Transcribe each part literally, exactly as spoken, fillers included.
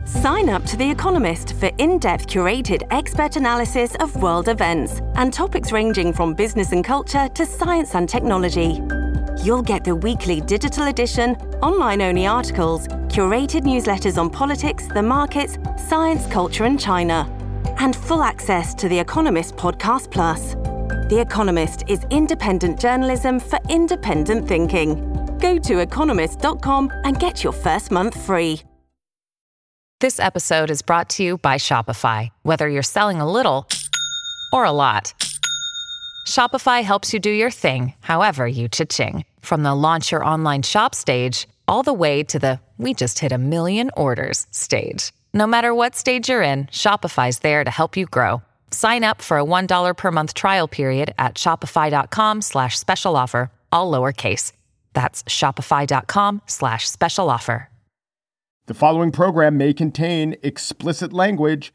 Sign up to The Economist for in-depth curated expert analysis of world events and topics ranging from business and culture to science and technology. You'll get the weekly digital edition, online-only articles, curated newsletters on politics, the markets, science, culture and China, and full access to The Economist Podcast Plus. The Economist is independent journalism for independent thinking. Go to economist dot com and get your first month free. This episode is brought to you by Shopify. Whether you're selling a little or a lot, Shopify helps you do your thing, however you cha-ching. From the launch your online shop stage, all the way to the we just hit a million orders stage. No matter what stage you're in, Shopify's there to help you grow. Sign up for a one dollar per month trial period at shopify.com slash special offer, all lowercase. That's shopify.com slash special offer. The following program may contain explicit language.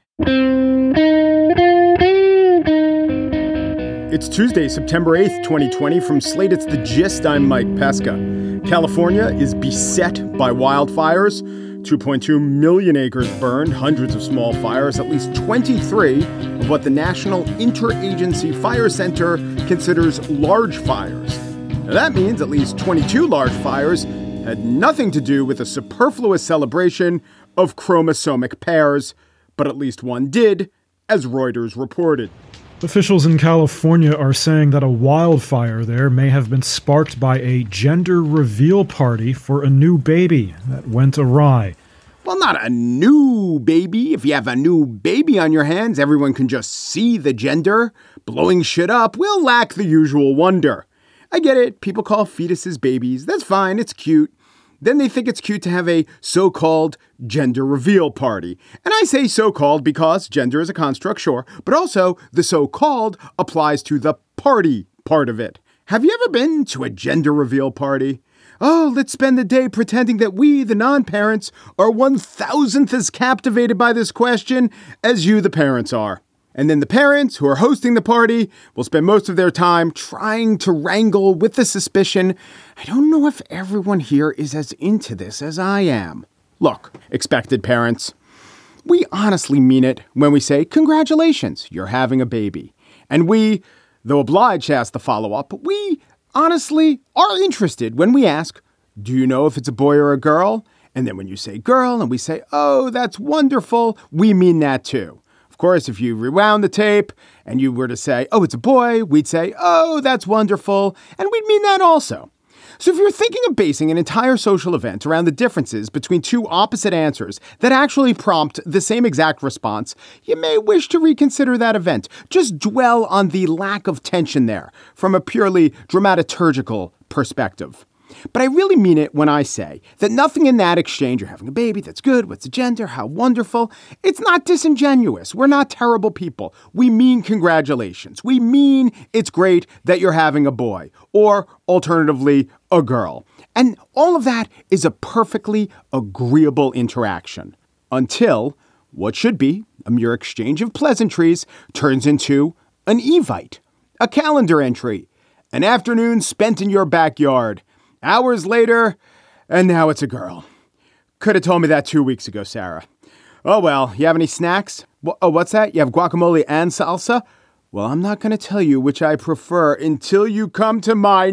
It's Tuesday, September eighth, twenty twenty. From Slate, it's The Gist. I'm Mike Pesca. California is beset by wildfires. two point two million acres burned, hundreds of small fires, at least twenty-three of what the National Interagency Fire Center considers large fires. Now, that means at least twenty-two large fires had nothing to do with a superfluous celebration of chromosomic pairs, but at least one did, as Reuters reported. Officials in California are saying that a wildfire there may have been sparked by a gender reveal party for a new baby that went awry. Well, not a new baby. If you have a new baby on your hands, everyone can just see the gender. Blowing shit up will lack the usual wonder. I get it. People call fetuses babies. That's fine. It's cute. Then they think it's cute to have a so-called gender reveal party. And I say so-called because gender is a construct, sure, but also the so-called applies to the party part of it. Have you ever been to a gender reveal party? Oh, let's spend the day pretending that we, the non-parents, are one thousandth as captivated by this question as you, the parents, are. And then the parents who are hosting the party will spend most of their time trying to wrangle with the suspicion, I don't know if everyone here is as into this as I am. Look, expected parents, we honestly mean it when we say, congratulations, you're having a baby. And we, though obliged to ask the follow-up, we honestly are interested when we ask, do you know if it's a boy or a girl? And then when you say girl and we say, oh, that's wonderful, we mean that too. Of course, if you rewound the tape and you were to say, oh, it's a boy, we'd say, oh, that's wonderful. And we'd mean that also. So if you're thinking of basing an entire social event around the differences between two opposite answers that actually prompt the same exact response, you may wish to reconsider that event. Just dwell on the lack of tension there from a purely dramaturgical perspective. But I really mean it when I say that nothing in that exchange, you're having a baby, that's good, what's the gender, how wonderful, it's not disingenuous. We're not terrible people. We mean congratulations. We mean it's great that you're having a boy, or alternatively, a girl. And all of that is a perfectly agreeable interaction until what should be a mere exchange of pleasantries turns into an evite, a calendar entry, an afternoon spent in your backyard. Hours later, and now it's a girl. Could have told me that two weeks ago, Sarah. Oh, well, you have any snacks? Oh, what's that? You have guacamole and salsa? Well, I'm not going to tell you which I prefer until you come to my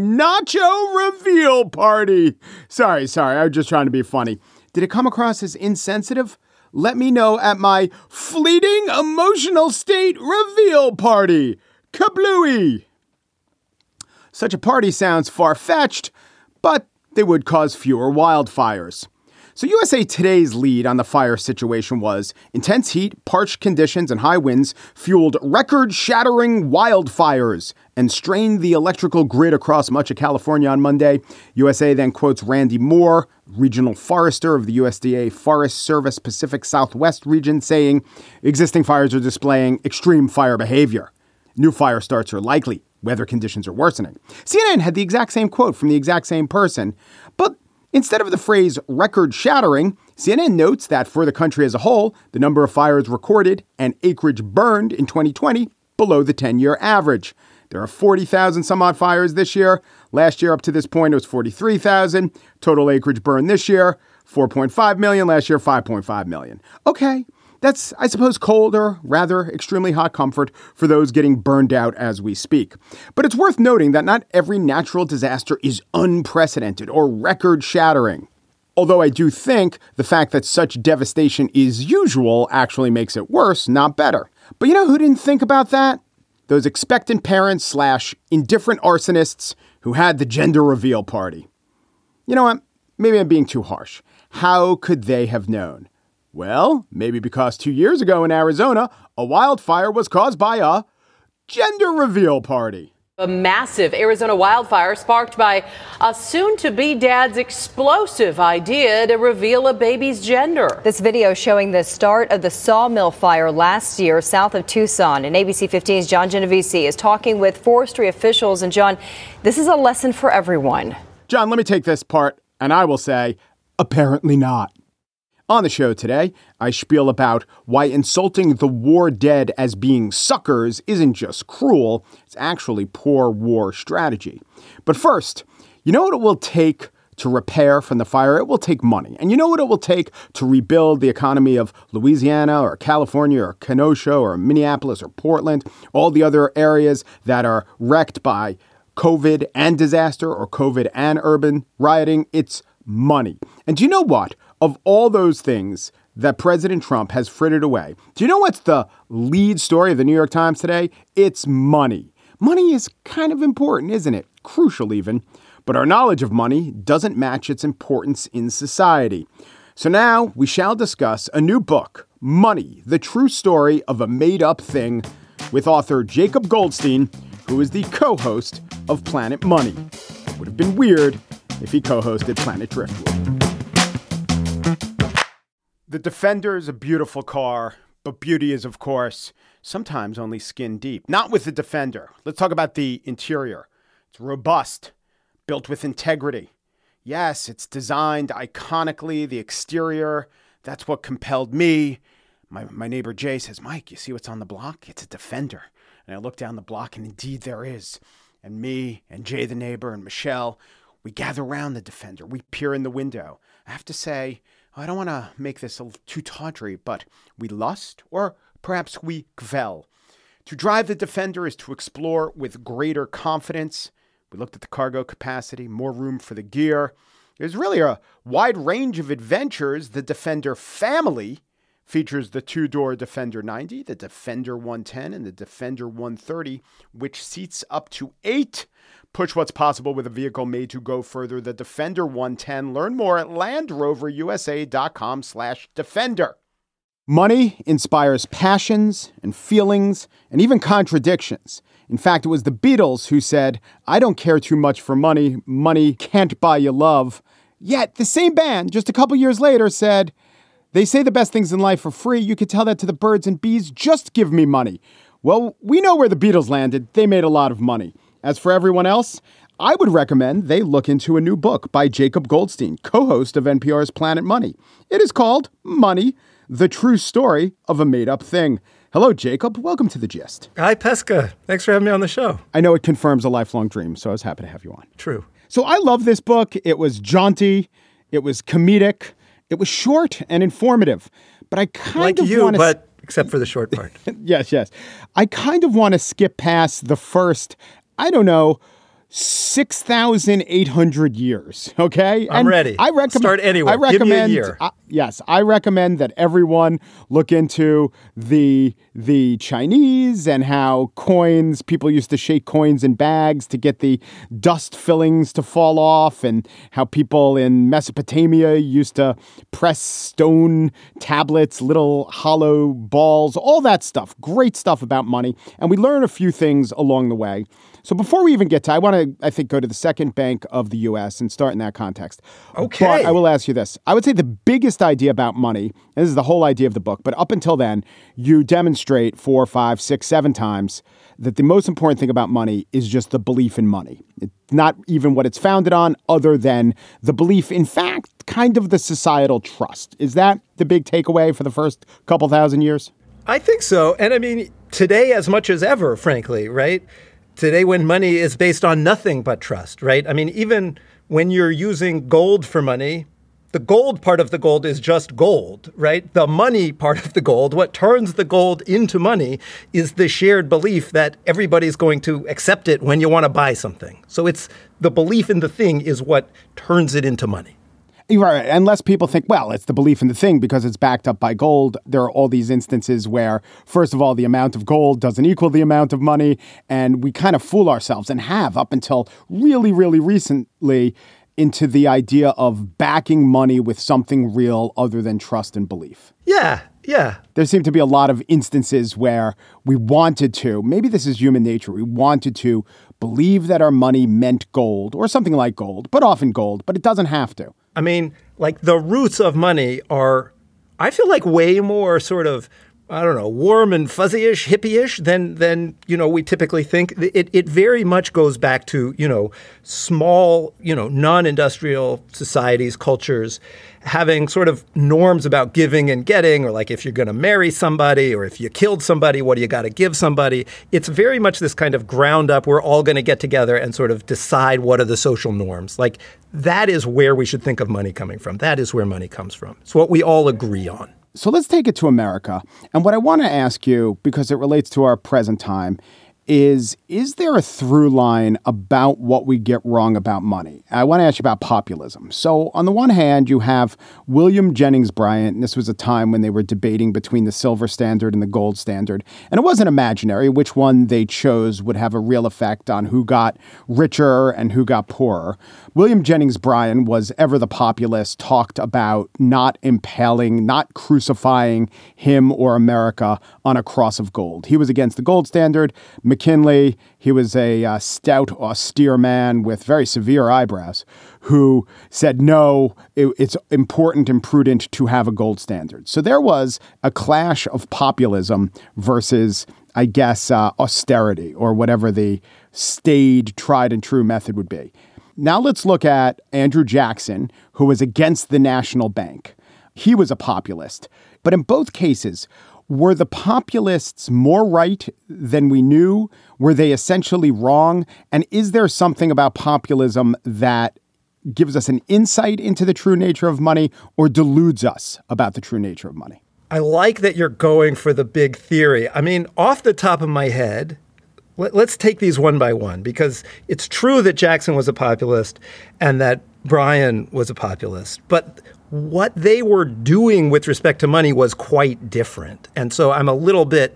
nacho reveal party. Sorry, sorry, I was just trying to be funny. Did it come across as insensitive? Let me know at my fleeting emotional state reveal party. Kablooey! Such a party sounds far-fetched, but they would cause fewer wildfires. So U S A Today's lead on the fire situation was intense heat, parched conditions, and high winds fueled record-shattering wildfires and strained the electrical grid across much of California on Monday. U S A then quotes Randy Moore, regional forester of the U S D A Forest Service Pacific Southwest region, saying existing fires are displaying extreme fire behavior. New fire starts are likely. Weather conditions are worsening. C N N had the exact same quote from the exact same person, but instead of the phrase record-shattering, C N N notes that for the country as a whole, the number of fires recorded and acreage burned in twenty twenty below the ten-year average. There are forty thousand some odd fires this year. Last year up to this point, it was forty-three thousand. Total acreage burned this year, four point five million, last year five point five million. Okay, that's, I suppose, cold or rather extremely hot comfort for those getting burned out as we speak. But it's worth noting that not every natural disaster is unprecedented or record-shattering. Although I do think the fact that such devastation is usual actually makes it worse, not better. But you know who didn't think about that? Those expectant parents slash indifferent arsonists who had the gender reveal party. You know what? Maybe I'm being too harsh. How could they have known? Well, maybe because two years ago in Arizona, a wildfire was caused by a gender reveal party. A massive Arizona wildfire sparked by a soon-to-be dad's explosive idea to reveal a baby's gender. This video showing the start of the sawmill fire last year south of Tucson. And A B C fifteen's John Genovese is talking with forestry officials. And John, this is a lesson for everyone. John, let me take this part, and I will say, apparently not. On the show today, I spiel about why insulting the war dead as being suckers isn't just cruel, it's actually poor war strategy. But first, you know what it will take to repair from the fire? It will take money. And you know what it will take to rebuild the economy of Louisiana or California or Kenosha or Minneapolis or Portland, all the other areas that are wrecked by COVID and disaster or COVID and urban rioting? It's money. And do you know what? Of all those things that President Trump has frittered away, do you know what's the lead story of the New York Times today? It's money. Money is kind of important, isn't it? Crucial even. But our knowledge of money doesn't match its importance in society. So now we shall discuss a new book, Money, the True Story of a Made-Up Thing, with author Jacob Goldstein, who is the co-host of Planet Money. It would have been weird if he co-hosted Planet Driftwood. The Defender is a beautiful car, but beauty is, of course, sometimes only skin deep. Not with the Defender. Let's talk about the interior. It's robust, built with integrity. Yes, it's designed iconically. The exterior, that's what compelled me. My, my neighbor Jay says, Mike, you see what's on the block? It's a Defender. And I look down the block, and indeed there is. And me and Jay, the neighbor, and Michelle, we gather around the Defender. We peer in the window. I have to say, I don't want to make this a little too tawdry, but we lust, or perhaps we gvel. To drive the Defender is to explore with greater confidence. We looked at the cargo capacity, more room for the gear. There's really a wide range of adventures. The Defender family features the two-door Defender ninety, the Defender one ten, and the Defender one thirty, which seats up to eight. Push what's possible with a vehicle made to go further. The Defender one ten. Learn more at LandRoverUSA.com slash Defender. Money inspires passions and feelings and even contradictions. In fact, it was the Beatles who said, I don't care too much for money. Money can't buy you love. Yet the same band just a couple years later said, they say the best things in life are free. You could tell that to the birds and bees. Just give me money. Well, we know where the Beatles landed. They made a lot of money. As for everyone else, I would recommend they look into a new book by Jacob Goldstein, co-host of N P R's Planet Money. It is called Money, the True Story of a Made-Up Thing. Hello, Jacob. Welcome to The Gist. Hi, Pesca. Thanks for having me on the show. I know it confirms a lifelong dream, so I was happy to have you on. True. So I love this book. It was jaunty. It was comedic. It was short and informative. But I kind like of you, want to... but except for the short part. yes, yes. I kind of want to skip past the first... I don't know, six thousand eight hundred years, okay? I'm and ready. I recommend, Start anywhere. I recommend, Give me a year. Uh, yes, I recommend that everyone look into the the Chinese and how coins, people used to shake coins in bags to get the dust fillings to fall off, and how people in Mesopotamia used to press stone tablets, little hollow balls, all that stuff. Great stuff about money. And we learn a few things along the way. So before we even get to, I want to, I think, go to the second bank of the U S and start in that context. Okay. But I will ask you this. I would say the biggest idea about money, and this is the whole idea of the book, but up until then, you demonstrate four, five, six, seven times that the most important thing about money is just the belief in money. It's not even what it's founded on, other than the belief, in fact, kind of the societal trust. Is that the big takeaway for the first couple thousand years? I think so. And I mean, today as much as ever, frankly, right? Today, when money is based on nothing but trust, right? I mean, even when you're using gold for money, the gold part of the gold is just gold, right? The money part of the gold, what turns the gold into money is the shared belief that everybody's going to accept it when you want to buy something. So it's the belief in the thing is what turns it into money. Right. Unless people think, well, it's the belief in the thing because it's backed up by gold. There are all these instances where, first of all, the amount of gold doesn't equal the amount of money. And we kind of fool ourselves and have up until really, really recently into the idea of backing money with something real other than trust and belief. Yeah. Yeah. There seem to be a lot of instances where we wanted to, maybe this is human nature, we wanted to believe that our money meant gold or something like gold, but often gold, but it doesn't have to. I mean, like the roots of money are, I feel like way more sort of, I don't know, warm and fuzzy-ish, hippie-ish than, than, you know, we typically think. It, it very much goes back to, you know, small, you know, non-industrial societies, cultures, having sort of norms about giving and getting, or like if you're going to marry somebody or if you killed somebody, what do you got to give somebody? It's very much this kind of ground up, we're all going to get together and sort of decide what are the social norms. Like that is where we should think of money coming from. That is where money comes from. It's what we all agree on. So let's take it to America. And what I want to ask you, because it relates to our present time, is, is there a through line about what we get wrong about money? I want to ask you about populism. So on the one hand, you have William Jennings Bryan. And this was a time when they were debating between the silver standard and the gold standard. And it wasn't imaginary. Which one they chose would have a real effect on who got richer and who got poorer. William Jennings Bryan was ever the populist, talked about not impaling, not crucifying him or America on a cross of gold. He was against the gold standard. McKinley, he was a uh, stout, austere man with very severe eyebrows who said, no, it, it's important and prudent to have a gold standard. So there was a clash of populism versus, I guess, uh, austerity or whatever the staid, tried and true method would be. Now let's look at Andrew Jackson, who was against the National Bank. He was a populist. But in both cases, were the populists more right than we knew? Were they essentially wrong? And is there something about populism that gives us an insight into the true nature of money or deludes us about the true nature of money? I like that you're going for the big theory. I mean, off the top of my head, let's take these one by one, because it's true that Jackson was a populist and that Bryan was a populist. But what they were doing with respect to money was quite different. And so I'm a little bit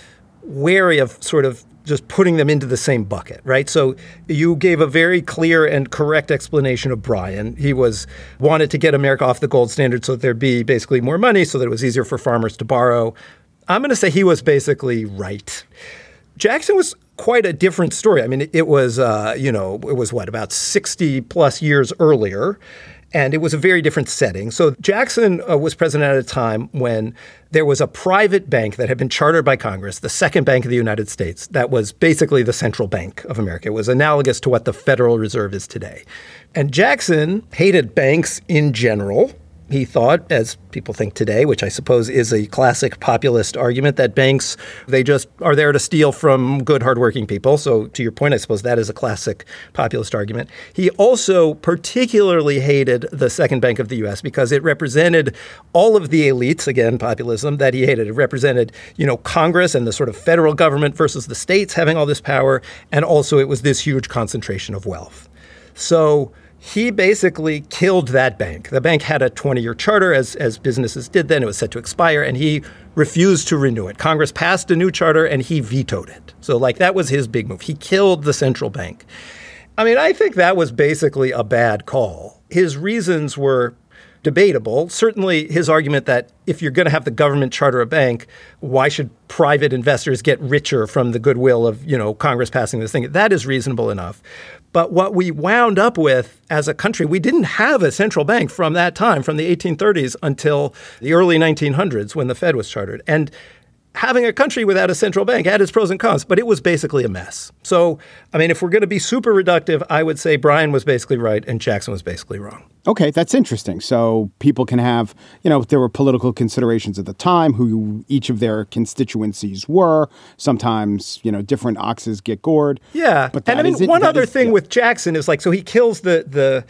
wary of sort of just putting them into the same bucket, right? So you gave a very clear and correct explanation of Bryan. He was wanted to get America off the gold standard so that there'd be basically more money so that it was easier for farmers to borrow. I'm going to say he was basically right. Jackson was quite a different story. I mean, it, it was, uh, you know, it was what, about sixty plus years earlier. And it was a very different setting. So Jackson uh, was president at a time when there was a private bank that had been chartered by Congress, the second bank of the United States, that was basically the central bank of America. It was analogous to what the Federal Reserve is today. And Jackson hated banks in general. He thought, as people think today, which I suppose is a classic populist argument, that banks, they just are there to steal from good, hardworking people. So to your point, I suppose that is a classic populist argument. He also particularly hated the second bank of the U S because it represented all of the elites, again, populism, that he hated. It represented, you know, Congress and the sort of federal government versus the states having all this power. And also it was this huge concentration of wealth. So he basically killed that bank. The bank had a twenty-year charter, as, as businesses did then. It was set to expire, and he refused to renew it. Congress passed a new charter, and he vetoed it. So, like, that was his big move. He killed the central bank. I mean, I think that was basically a bad call. His reasons were debatable. Certainly his argument that if you're going to have the government charter a bank, why should private investors get richer from the goodwill of, you know, Congress passing this thing? That is reasonable enough. But what we wound up with as a country, we didn't have a central bank from that time, from the eighteen thirties until the early nineteen hundreds when the Fed was chartered. And having a country without a central bank had its pros and cons, but it was basically a mess. So, I mean, if we're going to be super reductive, I would say Bryan was basically right and Jackson was basically wrong. Okay, that's interesting. So people can have, you know, there were political considerations at the time, who each of their constituencies were. Sometimes, you know, different oxes get gored. Yeah. But and I mean, is it, one other is, thing yeah. with Jackson is like, so he kills the the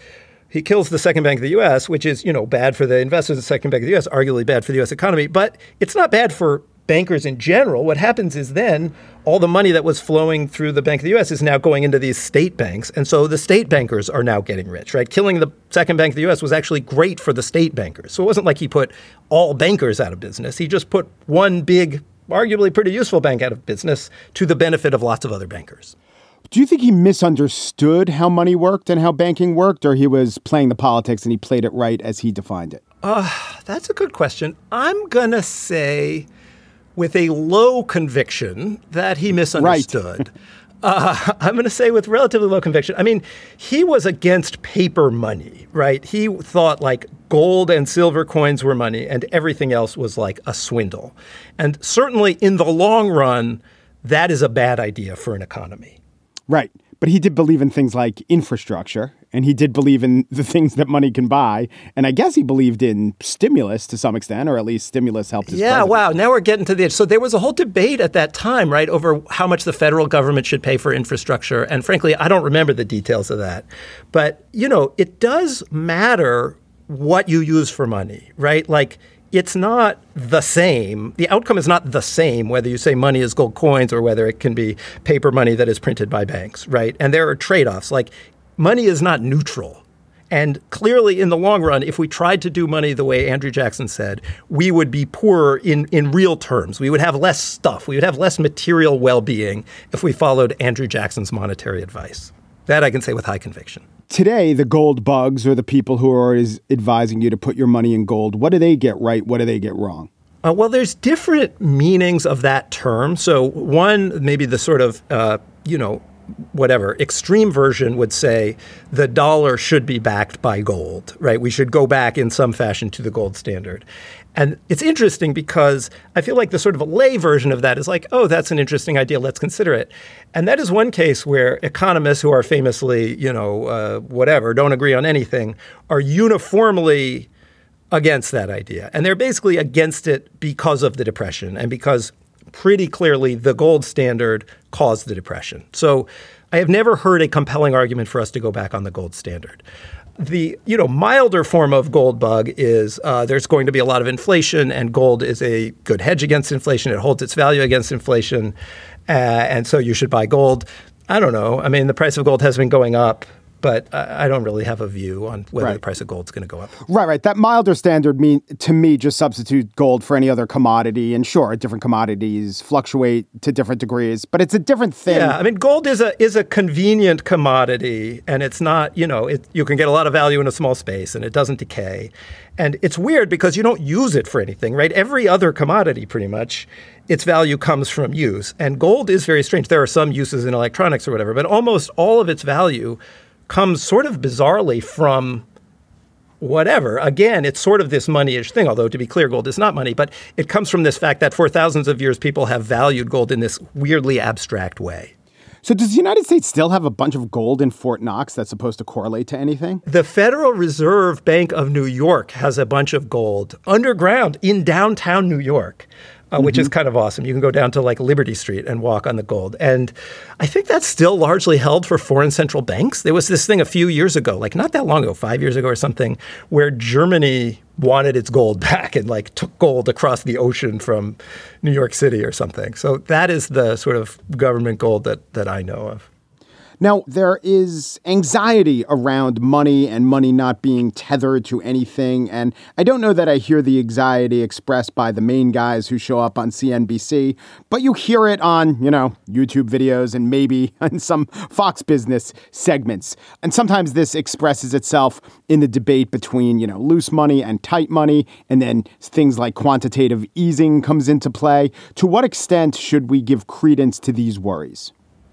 He kills the second bank of the U S, which is, you know, bad for the investors of the second bank of the U S, arguably bad for the U S economy. But it's not bad for bankers in general. What happens is then all the money that was flowing through the Bank of the U S is now going into these state banks. And so the state bankers are now getting rich, right? Killing the second bank of the U S was actually great for the state bankers. So it wasn't like he put all bankers out of business. He just put one big, arguably pretty useful bank out of business to the benefit of lots of other bankers. Do you think he misunderstood how money worked and how banking worked, or he was playing the politics and he played it right as he defined it? Uh, that's a good question. I'm going to say with a low conviction that he misunderstood. Right. uh, I'm going to say with relatively low conviction. I mean, he was against paper money, right? He thought like gold and silver coins were money and everything else was like a swindle. And certainly in the long run, that is a bad idea for an economy. Right. But he did believe in things like infrastructure, and he did believe in the things that money can buy. And I guess he believed in stimulus to some extent, or at least stimulus helped his Yeah, president. Wow. Now we're getting to the edge. So there was a whole debate at that time, right, over how much the federal government should pay for infrastructure. And frankly, I don't remember the details of that. But, you know, it does matter what you use for money, right? Like, it's not the same. The outcome is not the same, whether you say money is gold coins or whether it can be paper money that is printed by banks, right? And there are trade-offs. Like, money is not neutral. And clearly, in the long run, if we tried to do money the way Andrew Jackson said, we would be poorer in, in real terms. We would have less stuff. We would have less material well-being if we followed Andrew Jackson's monetary advice. That I can say with high conviction. Today, the gold bugs, or the people who are advising you to put your money in gold, what do they get right? What do they get wrong? Uh, well, there's different meanings of that term. So one, maybe the sort of, uh, you know, whatever, extreme version would say the dollar should be backed by gold, right? We should go back in some fashion to the gold standard. And it's interesting because I feel like the sort of a lay version of that is like, oh, that's an interesting idea. Let's consider it. And that is one case where economists who are famously, you know, uh, whatever, don't agree on anything, are uniformly against that idea. And they're basically against it because of the Depression and because pretty clearly the gold standard caused the Depression. So I have never heard a compelling argument for us to go back on the gold standard. The, you know, milder form of gold bug is uh, there's going to be a lot of inflation, and gold is a good hedge against inflation. It holds its value against inflation. Uh, and so you should buy gold. I don't know. I mean, the price of gold has been going up, but I don't really have a view on whether right. the price of gold is going to go up. Right, right. That milder standard, mean to me, just substitute gold for any other commodity. And sure, different commodities fluctuate to different degrees, but it's a different thing. Yeah, I mean, gold is a is a convenient commodity, and it's not, you know, it, you can get a lot of value in a small space, and it doesn't decay. And it's weird because you don't use it for anything, right? Every other commodity, pretty much, its value comes from use. And gold is very strange. There are some uses in electronics or whatever, but almost all of its value comes sort of bizarrely from whatever. Again, it's sort of this money-ish thing, although to be clear, gold is not money, but it comes from this fact that for thousands of years, people have valued gold in this weirdly abstract way. So does the United States still have a bunch of gold in Fort Knox that's supposed to correlate to anything? The Federal Reserve Bank of New York has a bunch of gold underground in downtown New York. Uh, which mm-hmm. is kind of awesome. You can go down to like Liberty Street and walk on the gold. And I think that's still largely held for foreign central banks. There was this thing a few years ago, like not that long ago, five years ago or something, where Germany wanted its gold back and like took gold across the ocean from New York City or something. So that is the sort of government gold that that I know of. Now, there is anxiety around money and money not being tethered to anything. And I don't know that I hear the anxiety expressed by the main guys who show up on C N B C, but you hear it on, you know, YouTube videos and maybe on some Fox Business segments. And sometimes this expresses itself in the debate between, you know, loose money and tight money. And then things like quantitative easing comes into play. To what extent should we give credence to these worries?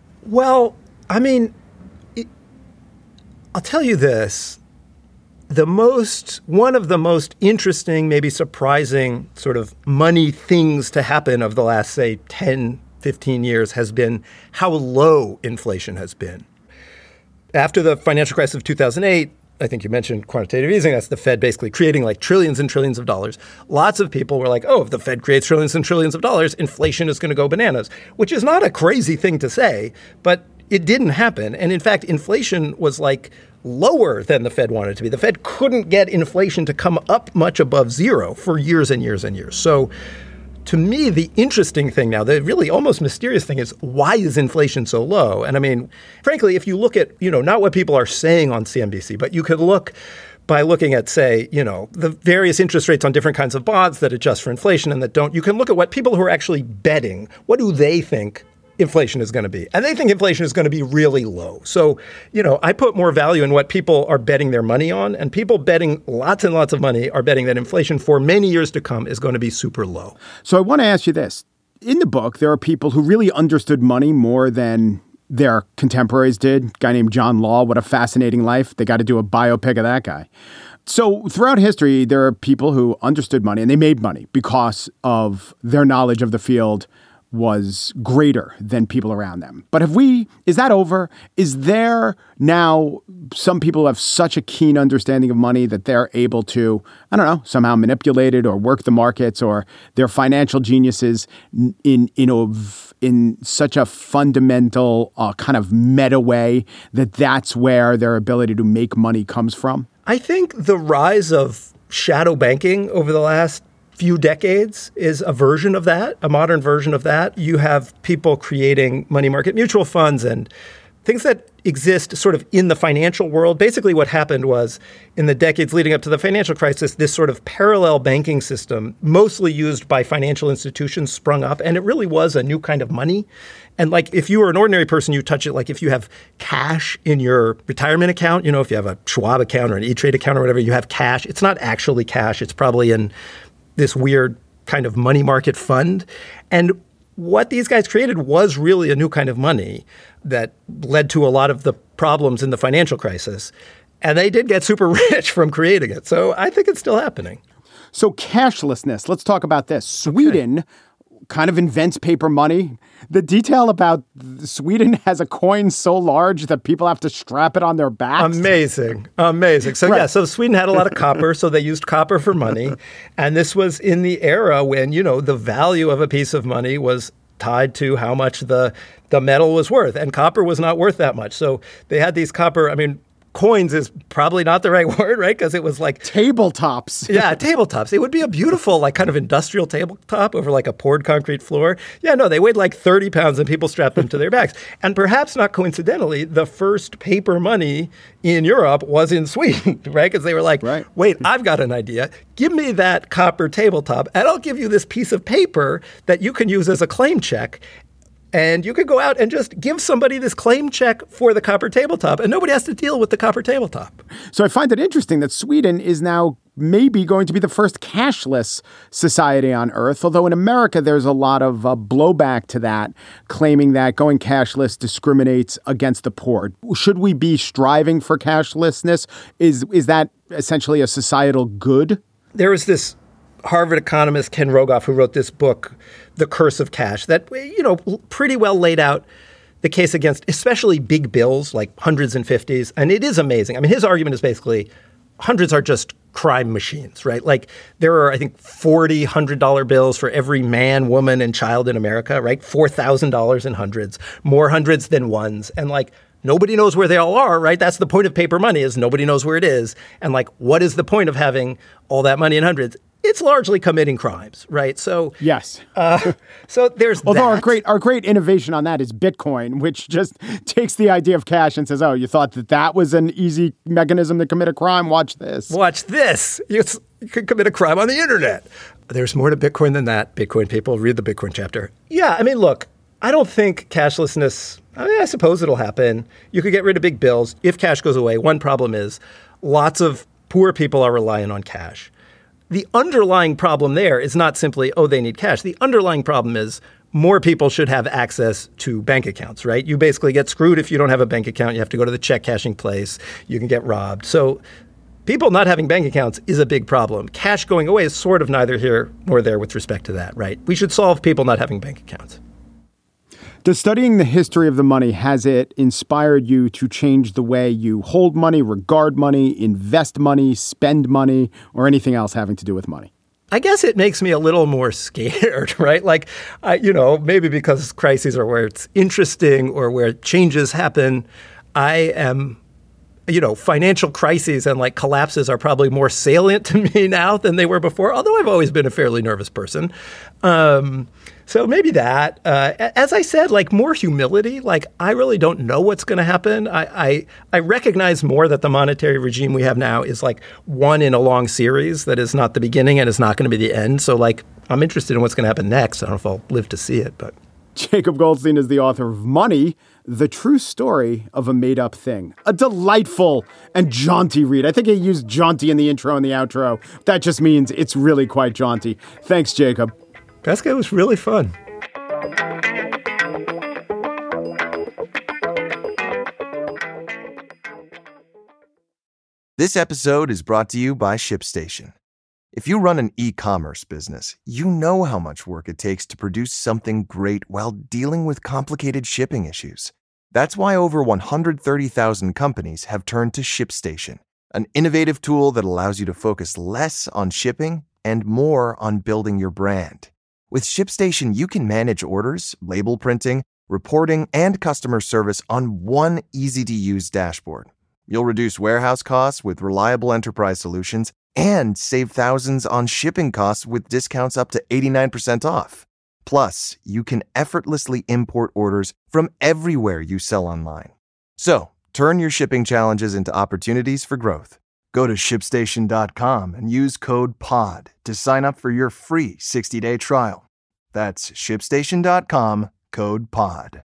Well, I mean, it, I'll tell you this. The most, one of the most interesting, maybe surprising sort of money things to happen of the last, say, ten, fifteen years has been how low inflation has been. After the financial crisis of two thousand eight, I think you mentioned quantitative easing. That's the Fed basically creating like trillions and trillions of dollars. Lots of people were like, oh, if the Fed creates trillions and trillions of dollars, inflation is going to go bananas, which is not a crazy thing to say, but it didn't happen. And in fact, inflation was like lower than the Fed wanted it to be. The Fed couldn't get inflation to come up much above zero for years and years and years. So to me, the interesting thing now, the really almost mysterious thing is, why is inflation so low? And I mean, frankly, if you look at, you know, not what people are saying on C N B C, but you could look by looking at, say, you know, the various interest rates on different kinds of bonds that adjust for inflation and that don't, you can look at what people who are actually betting, what do they think inflation is going to be? And they think inflation is going to be really low. So, you know, I put more value in what people are betting their money on, and people betting lots and lots of money are betting that inflation for many years to come is going to be super low. So I want to ask you this. In the book, there are people who really understood money more than their contemporaries did. A guy named John Law, what a fascinating life. They got to do a biopic of that guy. So throughout history, there are people who understood money and they made money because of their knowledge of the field was greater than people around them. But have we, is that over? Is there now some people who have such a keen understanding of money that they're able to, I don't know, somehow manipulate it or work the markets, or they're financial geniuses in, in, a, in such a fundamental uh, kind of meta way that that's where their ability to make money comes from? I think the rise of shadow banking over the last few decades is a version of that, a modern version of that. You have people creating money market mutual funds and things that exist sort of in the financial world. Basically, what happened was in the decades leading up to the financial crisis, this sort of parallel banking system, mostly used by financial institutions, sprung up. And it really was a new kind of money. And like, if you were an ordinary person, you touch it. Like if you have cash in your retirement account, you know, if you have a Schwab account or an E-Trade account or whatever, you have cash. It's not actually cash. It's probably in this weird kind of money market fund. And what these guys created was really a new kind of money that led to a lot of the problems in the financial crisis. And they did get super rich from creating it. So I think it's still happening. So cashlessness, let's talk about this. Sweden okay. kind of invents paper money. The detail about Sweden has a coin so large that people have to strap it on their backs. Amazing. Amazing. So, right. yeah, so Sweden had a lot of copper, so they used copper for money. And this was in the era when, you know, the value of a piece of money was tied to how much the, the metal was worth. And copper was not worth that much. So they had these copper, I mean, coins is probably not the right word, right? Because it was like tabletops. yeah, tabletops. It would be a beautiful, like kind of industrial tabletop over like a poured concrete floor. Yeah, no, they weighed like thirty pounds and people strapped them to their backs. And perhaps not coincidentally, the first paper money in Europe was in Sweden, right? Because they were like, right. wait, I've got an idea. Give me that copper tabletop and I'll give you this piece of paper that you can use as a claim check. And you could go out and just give somebody this claim check for the copper tabletop, and nobody has to deal with the copper tabletop. So I find it interesting that Sweden is now maybe going to be the first cashless society on Earth, although in America there's a lot of uh, blowback to that, claiming that going cashless discriminates against the poor. Should we be striving for cashlessness? Is, is that essentially a societal good? There was this Harvard economist, Ken Rogoff, who wrote this book, The Curse of Cash, that, you know, pretty well laid out the case against especially big bills like hundreds and fifties. And it is amazing. I mean, his argument is basically hundreds are just crime machines, right? Like there are, I think, forty one hundred dollar bills for every man, woman, and child in America, right? four thousand dollars in hundreds, more hundreds than ones. And like, nobody knows where they all are, right? That's the point of paper money, is nobody knows where it is. And like, what is the point of having all that money in hundreds? It's largely committing crimes, right? So yes. Uh, so there's Although that. our great our great innovation on that is Bitcoin, which just takes the idea of cash and says, "Oh, you thought that that was an easy mechanism to commit a crime? Watch this. Watch this. You, you could commit a crime on the internet." There's more to Bitcoin than that. Bitcoin people, read the Bitcoin chapter. Yeah, I mean, look, I don't think cashlessness. I mean, I suppose it'll happen. You could get rid of big bills if cash goes away. One problem is lots of poor people are relying on cash. The underlying problem there is not simply, oh, they need cash. The underlying problem is more people should have access to bank accounts, right? You basically get screwed if you don't have a bank account. You have to go to the check cashing place. You can get robbed. So people not having bank accounts is a big problem. Cash going away is sort of neither here nor there with respect to that, right? We should solve people not having bank accounts. Does studying the history of the money, has it inspired you to change the way you hold money, regard money, invest money, spend money, or anything else having to do with money? I guess it makes me a little more scared, right? Like, I, you know, maybe because crises are where it's interesting or where changes happen, I am you know, financial crises and like collapses are probably more salient to me now than they were before, although I've always been a fairly nervous person. Um, so maybe that. Uh, as I said, like more humility. Like I really don't know what's going to happen. I, I I recognize more that the monetary regime we have now is like one in a long series that is not the beginning and is not going to be the end. So like I'm interested in what's going to happen next. I don't know if I'll live to see it, but. Jacob Goldstein is the author of Money, The True Story of a Made-Up Thing. A delightful and jaunty read. I think he used jaunty in the intro and the outro. That just means it's really quite jaunty. Thanks, Jacob. Pesca was really fun. This episode is brought to you by ShipStation. If you run an e-commerce business, you know how much work it takes to produce something great while dealing with complicated shipping issues. That's why over one hundred thirty thousand companies have turned to ShipStation, an innovative tool that allows you to focus less on shipping and more on building your brand. With ShipStation, you can manage orders, label printing, reporting, and customer service on one easy-to-use dashboard. You'll reduce warehouse costs with reliable enterprise solutions and save thousands on shipping costs with discounts up to eighty-nine percent off. Plus, you can effortlessly import orders from everywhere you sell online. So, turn your shipping challenges into opportunities for growth. Go to ship station dot com and use code P O D to sign up for your free sixty-day trial. That's ship station dot com, code P O D.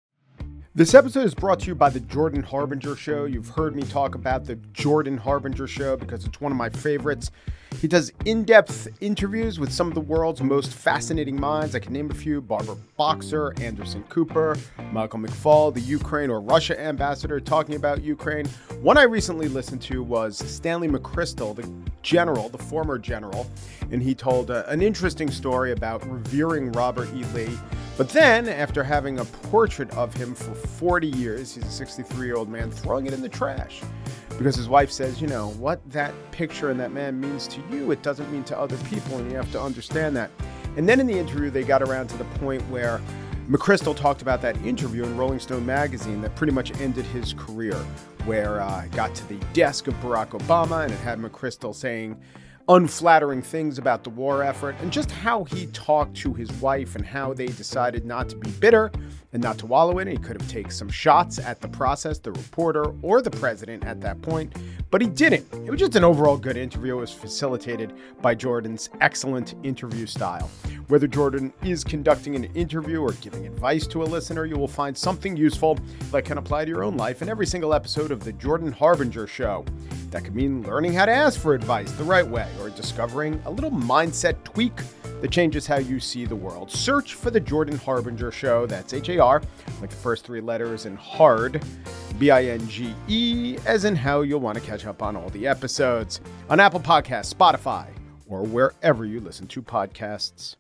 This episode is brought to you by the Jordan Harbinger Show. You've heard me talk about the Jordan Harbinger Show because it's one of my favorites. He does in-depth interviews with some of the world's most fascinating minds. I can name a few: Barbara Boxer, Anderson Cooper, Michael McFaul, the Ukraine or Russia ambassador talking about Ukraine. One I recently listened to was Stanley McChrystal, the general, the former general, and he told uh, an interesting story about revering Robert E. Lee. But then, after having a portrait of him for forty years, he's a sixty-three-year-old man, throwing it in the trash. Because his wife says, you know, what that picture and that man means to you, it doesn't mean to other people, and you have to understand that. And then in the interview, they got around to the point where McChrystal talked about that interview in Rolling Stone magazine that pretty much ended his career, where uh, it got to the desk of Barack Obama, and it had McChrystal saying unflattering things about the war effort, and just how he talked to his wife and how they decided not to be bitter and not to wallow in it. He could have taken some shots at the process, the reporter, or the president at that point, but he didn't. It was just an overall good interview. It was facilitated by Jordan's excellent interview style. Whether Jordan is conducting an interview or giving advice to a listener, you will find something useful that can apply to your own life in every single episode of the Jordan Harbinger Show. That could mean learning how to ask for advice the right way, or discovering a little mindset tweak that changes how you see the world. Search for the Jordan Harbinger Show. That's H A R, like the first three letters, and hard, B I N G E, as in how you'll want to catch up on all the episodes on Apple Podcasts, Spotify, or wherever you listen to podcasts.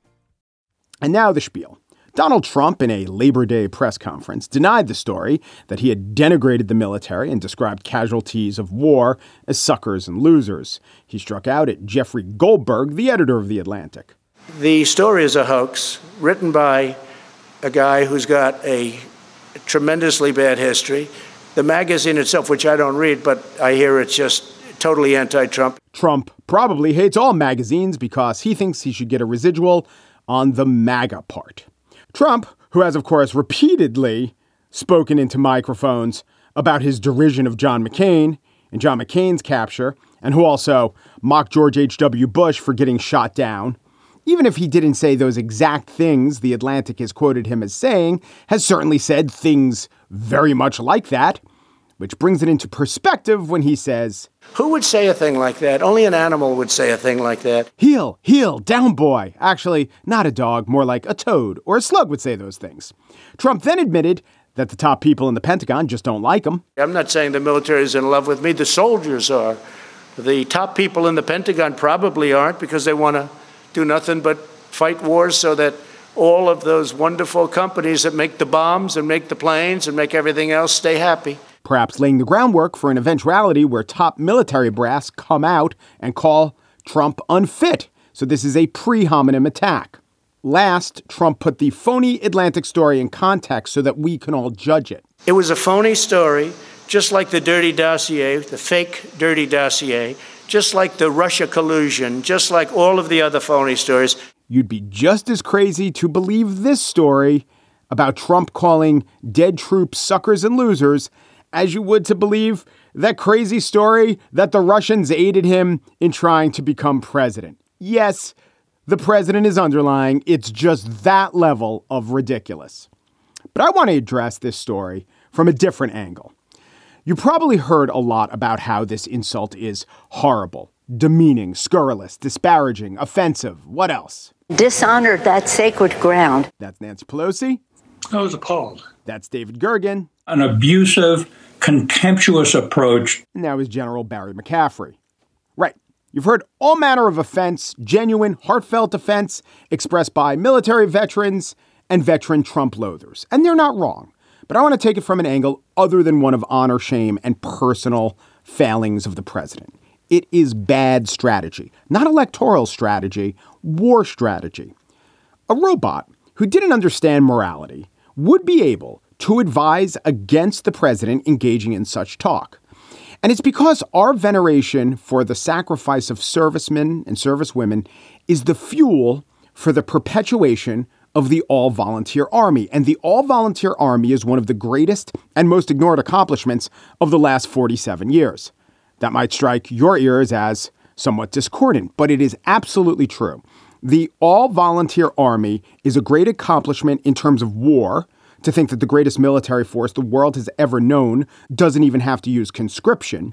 And now the spiel. Donald Trump, in a Labor Day press conference, denied the story that he had denigrated the military and described casualties of war as suckers and losers. He struck out at Jeffrey Goldberg, the editor of The Atlantic. The story is a hoax written by a guy who's got a tremendously bad history. The magazine itself, which I don't read, but I hear it's just totally anti-Trump. Trump probably hates all magazines because he thinks he should get a residual on the MAGA part. Trump, who has, of course, repeatedly spoken into microphones about his derision of John McCain and John McCain's capture, and who also mocked George H W. Bush for getting shot down, even if he didn't say those exact things The Atlantic has quoted him as saying, has certainly said things very much like that, which brings it into perspective when he says, "Who would say a thing like that? Only an animal would say a thing like that. Heel, heel, down boy." Actually, not a dog, more like a toad or a slug would say those things. Trump then admitted that the top people in the Pentagon just don't like him. I'm not saying the military is in love with me. The soldiers are. The top people in the Pentagon probably aren't, because they want to do nothing but fight wars so that all of those wonderful companies that make the bombs and make the planes and make everything else stay happy. Perhaps laying the groundwork for an eventuality where top military brass come out and call Trump unfit. So this is a pre-hominem attack. Last, Trump put the phony Atlantic story in context so that we can all judge it. It was a phony story just like the dirty dossier, the fake dirty dossier, just like the Russia collusion, just like all of the other phony stories. You'd be just as crazy to believe this story about Trump calling dead troops suckers and losers as you would to believe that crazy story that the Russians aided him in trying to become president. Yes, the president is underlying. It's just that level of ridiculous. But I want to address this story from a different angle. You probably heard a lot about how this insult is horrible, demeaning, scurrilous, disparaging, offensive. What else? Dishonored that sacred ground. That's Nancy Pelosi. I was appalled. That's David Gergen. An abusive, contemptuous approach. And now is General Barry McCaffrey. Right. You've heard all manner of offense, genuine, heartfelt offense expressed by military veterans and veteran Trump loathers. And they're not wrong. But I want to take it from an angle other than one of honor, shame, and personal failings of the president. It is bad strategy, not electoral strategy, war strategy. A robot who didn't understand morality would be able to advise against the president engaging in such talk. And it's because our veneration for the sacrifice of servicemen and servicewomen is the fuel for the perpetuation of the all-volunteer army. And the all-volunteer army is one of the greatest and most ignored accomplishments of the last forty-seven years. That might strike your ears as somewhat discordant, but it is absolutely true. The all-volunteer army is a great accomplishment in terms of war. To think that the greatest military force the world has ever known doesn't even have to use conscription.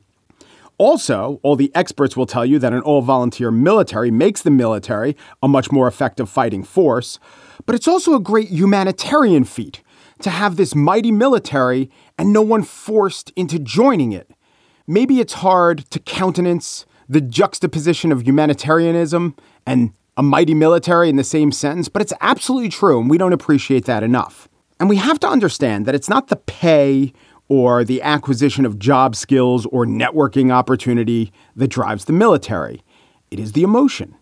Also, all the experts will tell you that an all-volunteer military makes the military a much more effective fighting force. But it's also a great humanitarian feat to have this mighty military and no one forced into joining it. Maybe it's hard to countenance the juxtaposition of humanitarianism and a mighty military in the same sentence, but it's absolutely true, and we don't appreciate that enough. And we have to understand that it's not the pay or the acquisition of job skills or networking opportunity that drives the military. It is the emotion.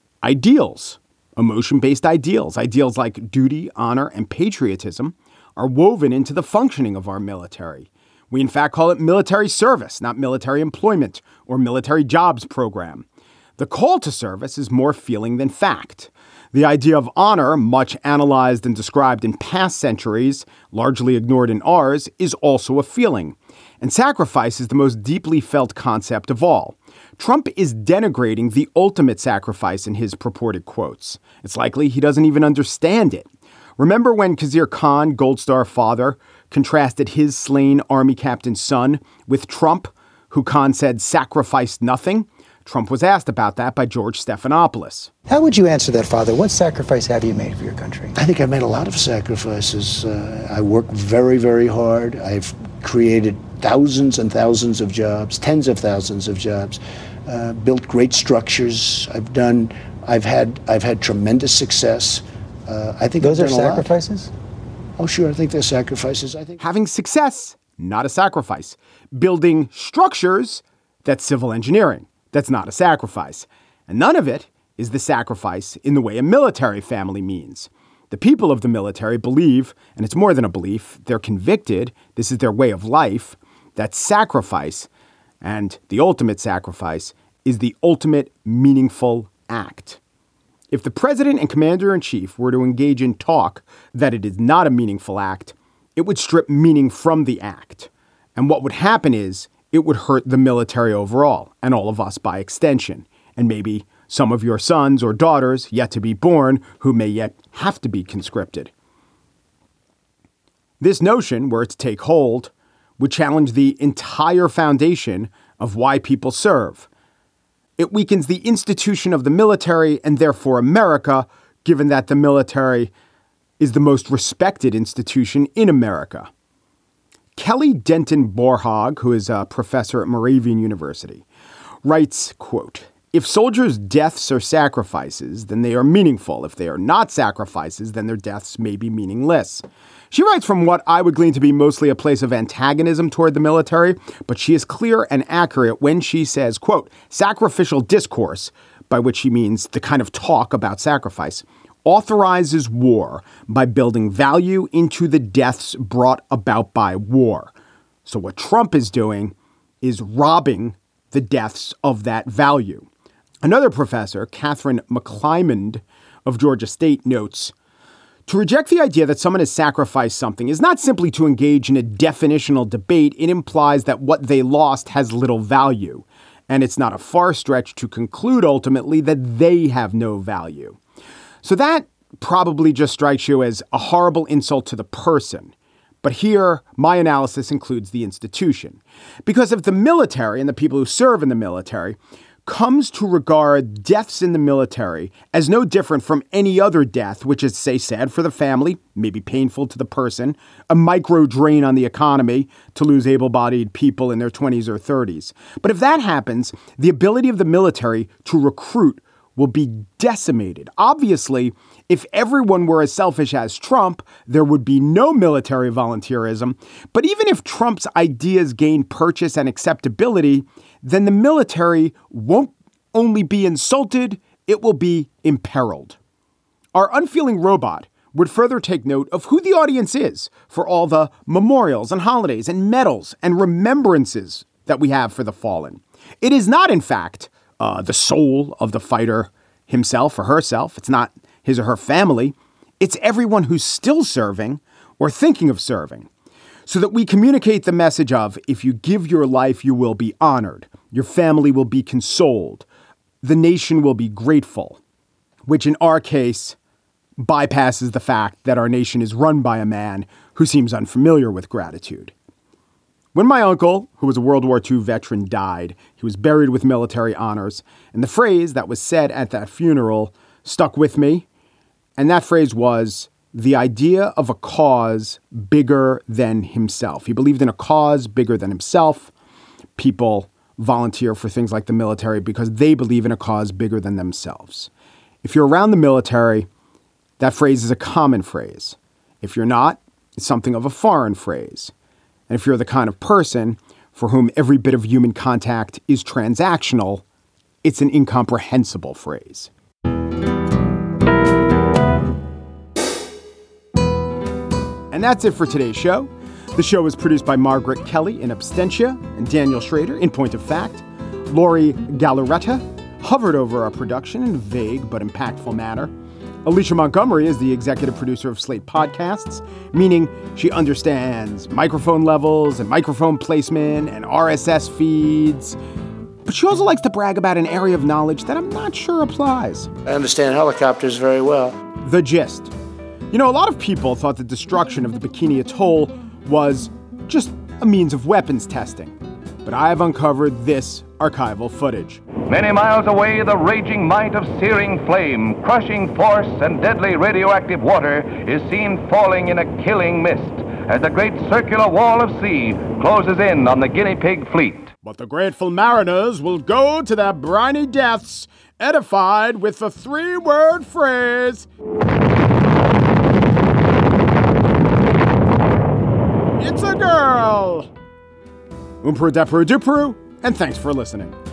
Ideals, emotion-based ideals, ideals like duty, honor, and patriotism are woven into the functioning of our military. We, in fact, call it military service, not military employment or military jobs program. The call to service is more feeling than fact. The idea of honor, much analyzed and described in past centuries, largely ignored in ours, is also a feeling. And sacrifice is the most deeply felt concept of all. Trump is denigrating the ultimate sacrifice in his purported quotes. It's likely he doesn't even understand it. Remember when Khizr Khan, Gold Star father, contrasted his slain army captain's son with Trump, who Khan said sacrificed nothing? Trump was asked about that by George Stephanopoulos. How would you answer that, Father? What sacrifice have you made for your country? I think I've made a lot of sacrifices. Uh, I work very, very hard. I've created thousands and thousands of jobs, tens of thousands of jobs, uh, built great structures. I've done, I've had, I've had tremendous success. Uh, I think those I've are done a sacrifices? lot. Oh, sure. I think they're sacrifices. I think having success, not a sacrifice. Building structures, that's civil engineering. That's not a sacrifice. And none of it is the sacrifice in the way a military family means. The people of the military believe, and it's more than a belief, they're convicted, this is their way of life, that sacrifice, and the ultimate sacrifice, is the ultimate meaningful act. If the president and commander-in-chief were to engage in talk that it is not a meaningful act, it would strip meaning from the act. And what would happen is, it would hurt the military overall, and all of us by extension, and maybe some of your sons or daughters yet to be born who may yet have to be conscripted. This notion, were it to take hold, would challenge the entire foundation of why people serve. It weakens the institution of the military and therefore America, given that the military is the most respected institution in America. Kelly Denton Borhaug, who is a professor at Moravian University, writes, quote, "If soldiers' deaths are sacrifices, then they are meaningful. If they are not sacrifices, then their deaths may be meaningless." She writes from what I would glean to be mostly a place of antagonism toward the military, but she is clear and accurate when she says, quote, "Sacrificial discourse," by which she means the kind of talk about sacrifice, "authorizes war by building value into the deaths brought about by war." So what Trump is doing is robbing the deaths of that value. Another professor, Catherine McClymond of Georgia State, notes, to reject the idea that someone has sacrificed something is not simply to engage in a definitional debate. It implies that what they lost has little value. And it's not a far stretch to conclude ultimately that they have no value. So that probably just strikes you as a horrible insult to the person. But here, my analysis includes the institution. Because if the military and the people who serve in the military comes to regard deaths in the military as no different from any other death, which is, say, sad for the family, maybe painful to the person, a micro drain on the economy to lose able-bodied people in their twenties or thirties. But if that happens, the ability of the military to recruit will be decimated. Obviously, if everyone were as selfish as Trump, there would be no military volunteerism. But even if Trump's ideas gain purchase and acceptability, then the military won't only be insulted, it will be imperiled. Our unfeeling robot would further take note of who the audience is for all the memorials and holidays and medals and remembrances that we have for the fallen. It is not, in fact, uh, the soul of the fighter himself or herself. It's not his or her family. It's everyone who's still serving or thinking of serving. So that we communicate the message of, if you give your life, you will be honored. Your family will be consoled. The nation will be grateful, which in our case bypasses the fact that our nation is run by a man who seems unfamiliar with gratitude. When my uncle, who was a World War Two veteran, died, he was buried with military honors. And the phrase that was said at that funeral stuck with me. And that phrase was, the idea of a cause bigger than himself. He believed in a cause bigger than himself. People volunteer for things like the military because they believe in a cause bigger than themselves. If you're around the military, that phrase is a common phrase. If you're not, it's something of a foreign phrase. And if you're the kind of person for whom every bit of human contact is transactional, it's an incomprehensible phrase. And that's it for today's show. The show was produced by Margaret Kelly in absentia and Daniel Schrader in point of fact. Lori Gallaretta hovered over our production in a vague but impactful manner. Alicia Montgomery is the executive producer of Slate Podcasts, meaning she understands microphone levels and microphone placement and R S S feeds. But she also likes to brag about an area of knowledge that I'm not sure applies. I understand helicopters very well. The gist. You know, a lot of people thought the destruction of the Bikini Atoll was just a means of weapons testing. But I have uncovered this archival footage. Many miles away, the raging might of searing flame, crushing force, and deadly radioactive water is seen falling in a killing mist as the great circular wall of sea closes in on the guinea pig fleet. But the grateful mariners will go to their briny deaths, edified with the three-word phrase, "It's a girl." Oomperu depperu duperu, and thanks for listening.